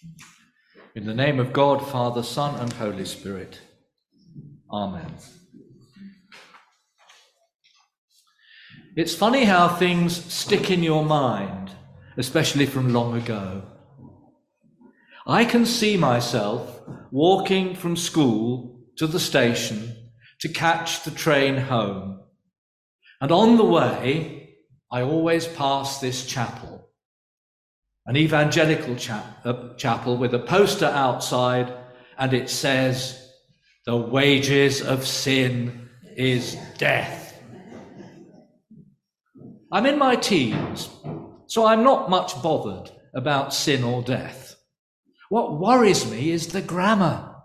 In the name of God, Father, Son, and Holy Spirit. Amen. It's funny how things stick in your mind, especially from long ago. I can see myself walking from school to the station to catch the train home. And on the way, I always pass this chapel, an evangelical chapel with a poster outside, and it says, "The wages of sin is death." I'm in my teens, so I'm not much bothered about sin or death. What worries me is the grammar.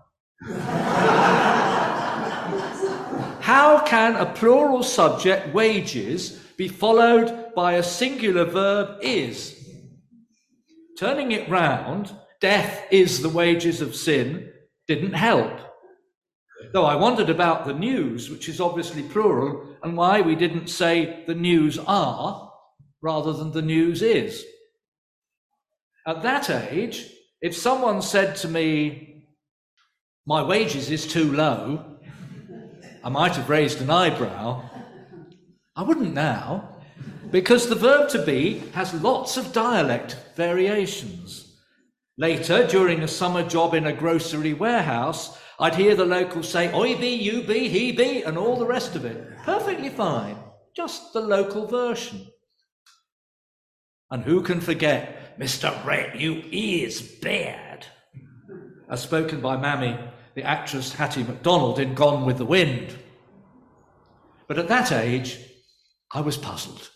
How can a plural subject, wages, be followed by a singular verb, is? Turning it round, death is the wages of sin, didn't help. Though I wondered about the news, which is obviously plural, and why we didn't say the news are rather than the news is. At that age, if someone said to me, "My wages is too low," I might have raised an eyebrow. I wouldn't now, because the verb to be has lots of dialect variations. Later, during a summer job in a grocery warehouse, I'd hear the locals say, "Oi be, you be, he be," and all the rest of it. Perfectly fine, just the local version. And who can forget, "Mr. Red, you is bad," as spoken by Mammy, the actress Hattie MacDonald in Gone with the Wind. But at that age, I was puzzled.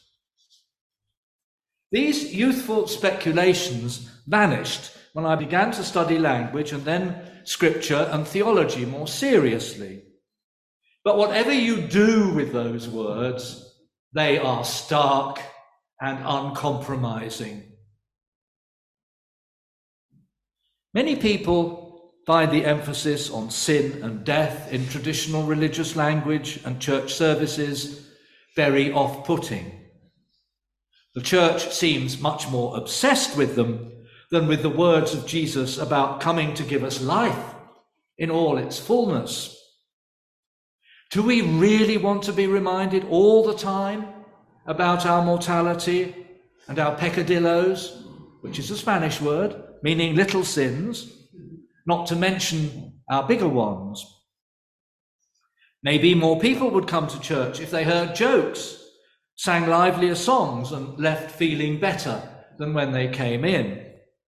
These youthful speculations vanished when I began to study language and then scripture and theology more seriously. But whatever you do with those words, they are stark and uncompromising. Many people find the emphasis on sin and death in traditional religious language and church services very off-putting. The church seems much more obsessed with them than with the words of Jesus about coming to give us life in all its fullness. Do we really want to be reminded all the time about our mortality and our peccadillos, which is a Spanish word, meaning little sins, not to mention our bigger ones? Maybe more people would come to church if they heard jokes, sang livelier songs, and left feeling better than when they came in.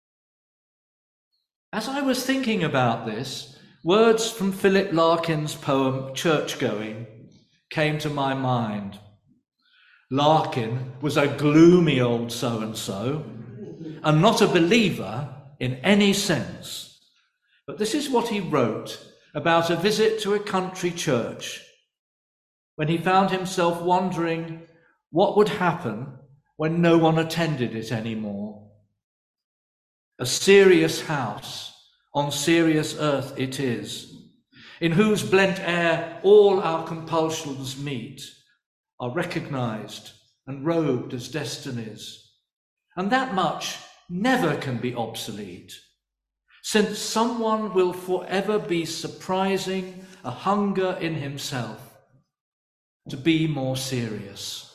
As I was thinking about this, words from Philip Larkin's poem Churchgoing came to my mind. Larkin was a gloomy old so-and-so, and not a believer in any sense. But this is what he wrote about a visit to a country church, when he found himself wondering what would happen when no one attended it anymore. A serious house on serious earth it is, in whose blent air all our compulsions meet, are recognized and robed as destinies. And that much never can be obsolete, since someone will forever be surprising a hunger in himself to be more serious.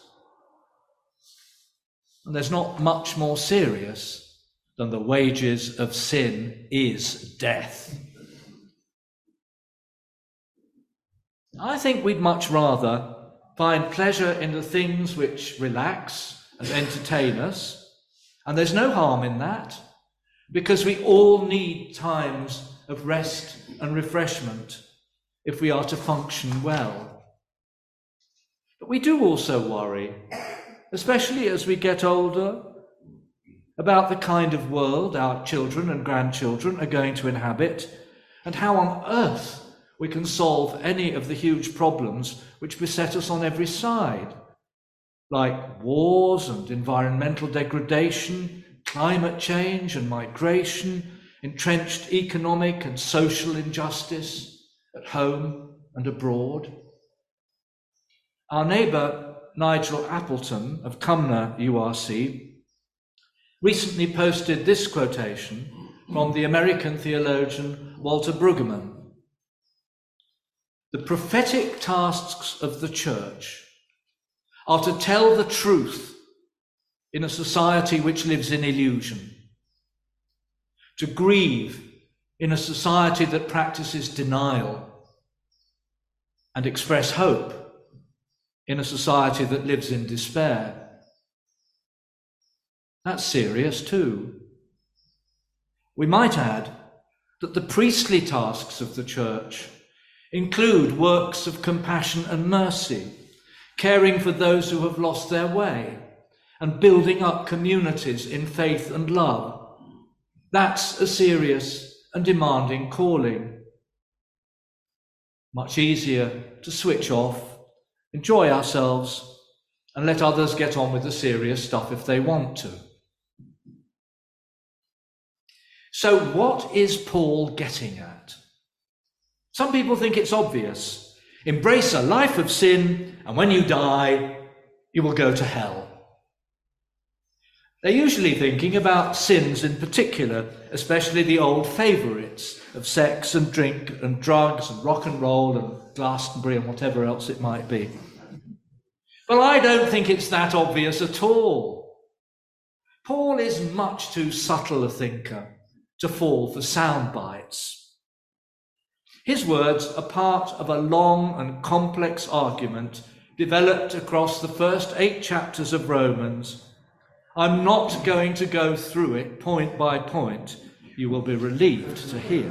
And there's not much more serious than the wages of sin is death. I think we'd much rather find pleasure in the things which relax and entertain us, and there's no harm in that, because we all need times of rest and refreshment if we are to function well. But we do also worry, especially as we get older, about the kind of world our children and grandchildren are going to inhabit, and how on earth we can solve any of the huge problems which beset us on every side, like wars and environmental degradation, climate change and migration, entrenched economic and social injustice at home and abroad. Our neighbour, Nigel Appleton of Cumnor URC, recently posted this quotation from the American theologian Walter Brueggemann. The prophetic tasks of the church are to tell the truth in a society which lives in illusion, to grieve in a society that practices denial, and express hope in a society that lives in despair. That's serious too. We might add that the priestly tasks of the church include works of compassion and mercy, caring for those who have lost their way, and building up communities in faith and love. That's a serious and demanding calling. Much easier to switch off, enjoy ourselves, and let others get on with the serious stuff if they want to. So what is Paul getting at? Some people think it's obvious. Embrace a life of sin, and when you die, you will go to hell. They're usually thinking about sins in particular, especially the old favourites of sex and drink and drugs and rock and roll and Glastonbury and whatever else it might be. Well, I don't think it's that obvious at all. Paul is much too subtle a thinker to fall for sound bites. His words are part of a long and complex argument developed across the first 8 chapters of Romans. I'm not going to go through it point by point. You will be relieved to hear.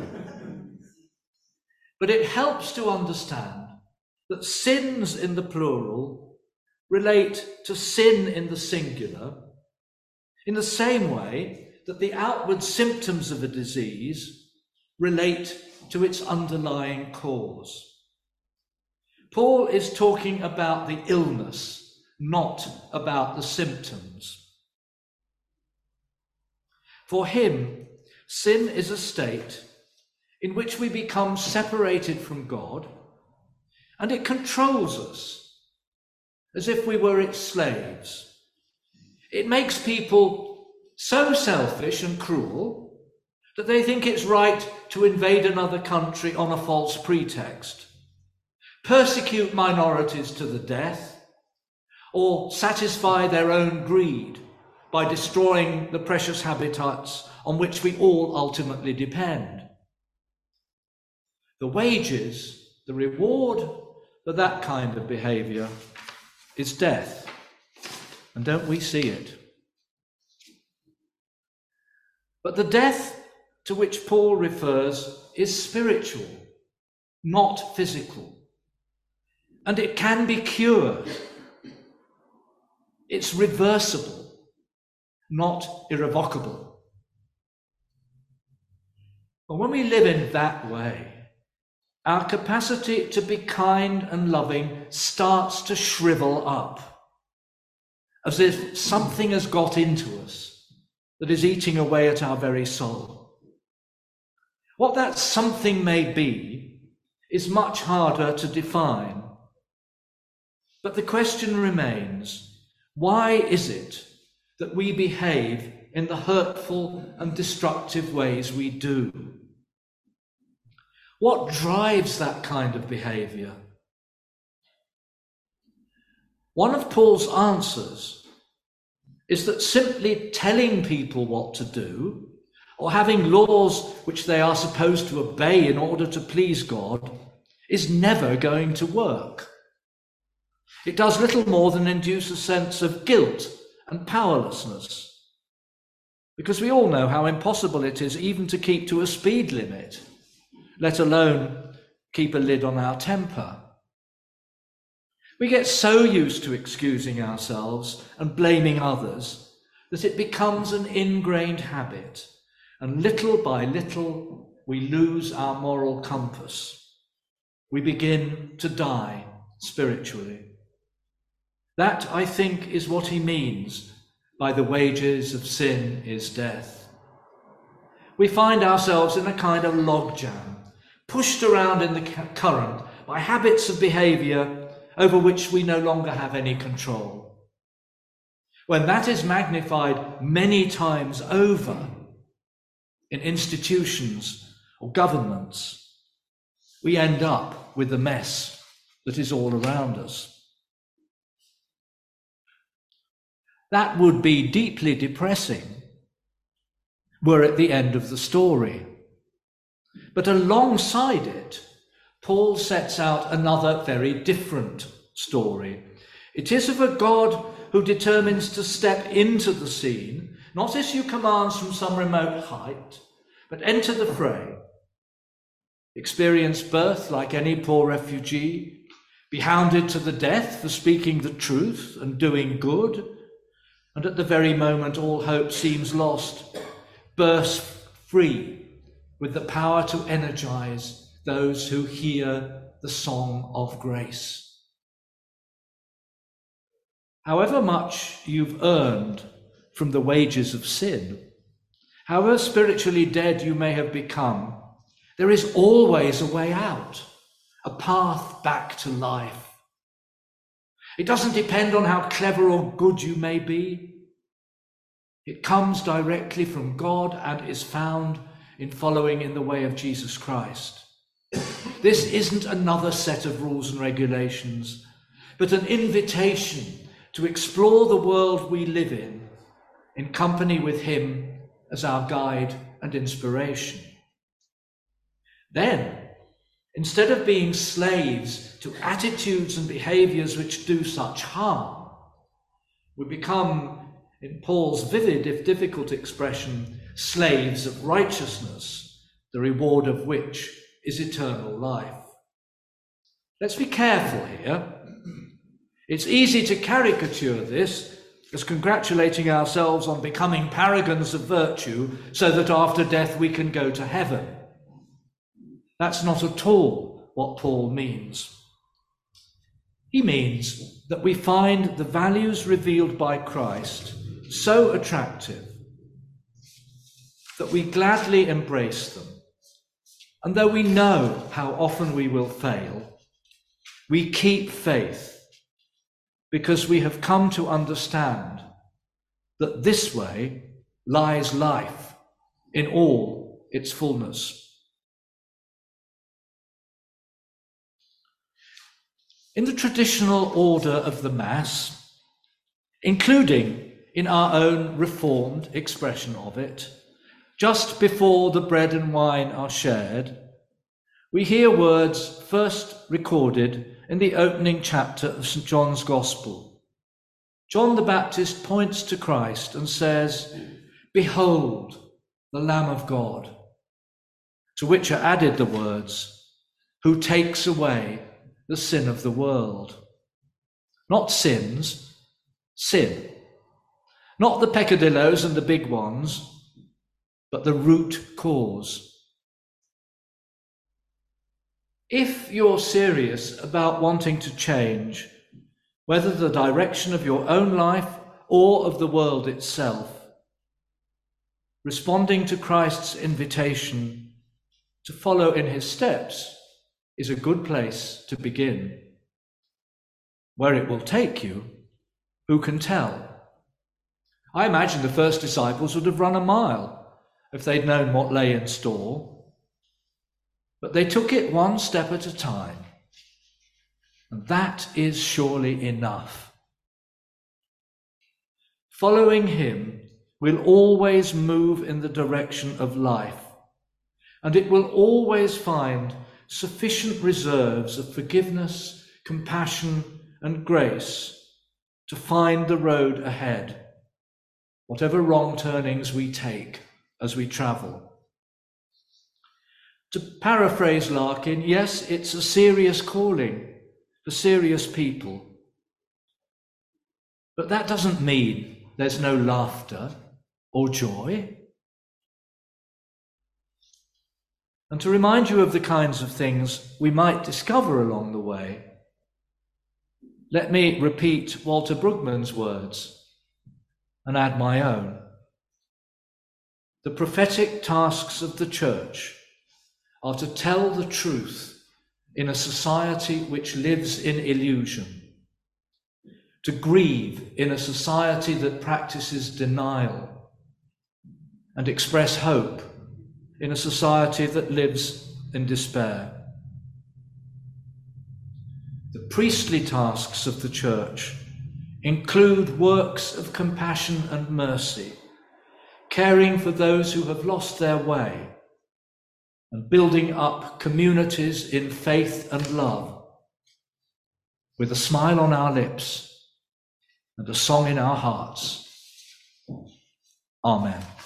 But it helps to understand that sins in the plural relate to sin in the singular in the same way that the outward symptoms of a disease relate to its underlying cause. Paul is talking about the illness, not about the symptoms. For him, sin is a state in which we become separated from God, and it controls us as if we were its slaves. It makes people so selfish and cruel that they think it's right to invade another country on a false pretext, persecute minorities to the death, or satisfy their own greed by destroying the precious habitats on which we all ultimately depend. The wages, the reward for that kind of behaviour is death. And don't we see it? But the death to which Paul refers is spiritual, not physical. And it can be cured. It's reversible, not irrevocable. But when we live in that way, our capacity to be kind and loving starts to shrivel up, as if something has got into us that is eating away at our very soul. What that something may be is much harder to define. But the question remains, why is it that we behave in the hurtful and destructive ways we do? What drives that kind of behaviour? One of Paul's answers is that simply telling people what to do, or having laws which they are supposed to obey in order to please God, is never going to work. It does little more than induce a sense of guilt and powerlessness, because we all know how impossible it is even to keep to a speed limit, let alone keep a lid on our temper. We get so used to excusing ourselves and blaming others that it becomes an ingrained habit, and little by little we lose our moral compass. We begin to die spiritually. That, I think, is what he means by the wages of sin is death. We find ourselves in a kind of logjam, pushed around in the current by habits of behaviour over which we no longer have any control. When that is magnified many times over, in institutions or governments, we end up with the mess that is all around us. That would be deeply depressing were it the end of the story. But alongside it, Paul sets out another very different story. It is of a God who determines to step into the scene, not issue commands from some remote height, but enter the fray, experience birth like any poor refugee, be hounded to the death for speaking the truth and doing good, and at the very moment all hope seems lost, burst free with the power to energize those who hear the song of grace. However much you've earned from the wages of sin, however spiritually dead you may have become, there is always a way out, a path back to life. It doesn't depend on how clever or good you may be. It comes directly from God and is found in following in the way of Jesus Christ. This isn't another set of rules and regulations, but an invitation to explore the world we live in company with him as our guide and inspiration. Then, instead of being slaves to attitudes and behaviors which do such harm, we become, in Paul's vivid if difficult expression, slaves of righteousness, the reward of which is eternal life. Let's be careful here. It's easy to caricature this as congratulating ourselves on becoming paragons of virtue so that after death we can go to heaven. That's not at all what Paul means. He means that we find the values revealed by Christ so attractive that we gladly embrace them. And though we know how often we will fail, we keep faith because we have come to understand that this way lies life in all its fullness. In the traditional order of the Mass, including in our own Reformed expression of it, just before the bread and wine are shared, we hear words first recorded in the opening chapter of St. John's Gospel. John the Baptist points to Christ and says, "Behold, the Lamb of God," to which are added the words, "who takes away the sin of the world." Not sins, sin. Not the peccadillos and the big ones, but the root cause. If you're serious about wanting to change, whether the direction of your own life or of the world itself, responding to Christ's invitation to follow in his steps is a good place to begin. Where it will take you, who can tell? I imagine the first disciples would have run a mile if they'd known what lay in store. But they took it one step at a time. And that is surely enough. Following him will always move in the direction of life, and it will always find sufficient reserves of forgiveness, compassion, and grace to find the road ahead, whatever wrong turnings we take as we travel. To paraphrase Larkin, yes, it's a serious calling for serious people. But that doesn't mean there's no laughter or joy. And to remind you of the kinds of things we might discover along the way, let me repeat Walter Brueggemann's words and add my own. The prophetic tasks of the Church are to tell the truth in a society which lives in illusion, to grieve in a society that practices denial, and express hope in a society that lives in despair. The priestly tasks of the church include works of compassion and mercy, caring for those who have lost their way, and building up communities in faith and love, with a smile on our lips and a song in our hearts. Amen.